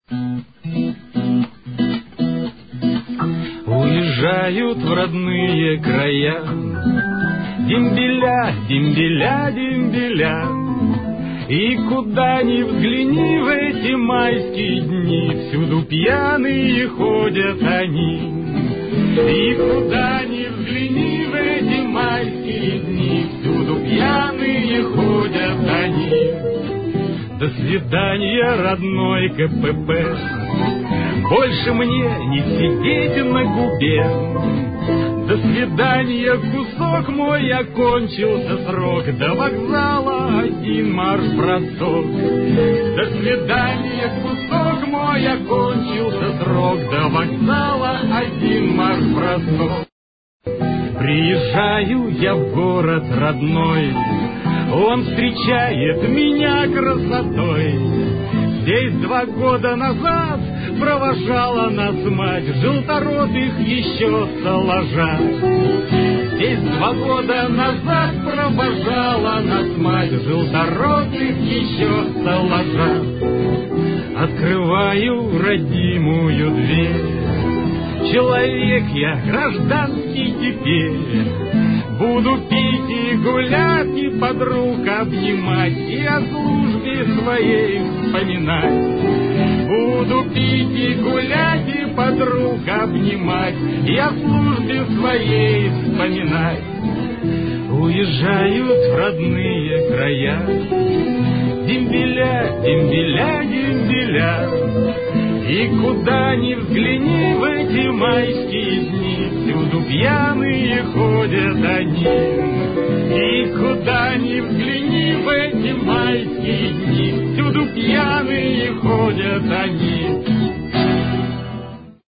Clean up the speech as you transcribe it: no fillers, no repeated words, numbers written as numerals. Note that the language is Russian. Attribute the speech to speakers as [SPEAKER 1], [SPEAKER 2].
[SPEAKER 1] Уезжают в родные края дембеля, дембеля, дембеля. И куда ни взгляни в эти майские дни, всюду пьяные ходят они. И куда ни взгляни в эти майские дни, всюду пьяные ходят они. До свидания, родной КПП, больше мне не сидеть на губе. До свидания, кусок мой, окончился срок, до вокзала один марш-бросок. До свидания, кусок мой, окончился срок, до вокзала один марш-бросок. Приезжаю я в город родной, он встречает меня красотой. Здесь 2 года назад провожала нас мать, желторотых еще столажа. Здесь 2 года назад провожала нас мать, желторотых еще столажа. Открываю родимую дверь, человек я гражданский теперь. Буду пить и гулять, и подруг обнимать, и о службе своей вспоминать. Буду пить и гулять, и подруг обнимать, и о службе своей вспоминать. Уезжают в родные края дембеля, дембеля, дембеля. И куда ни взгляни в эти майские дни, всюду пьяные ходят они. И куда ни взгляни в эти майские дни, всюду пьяные ходят они.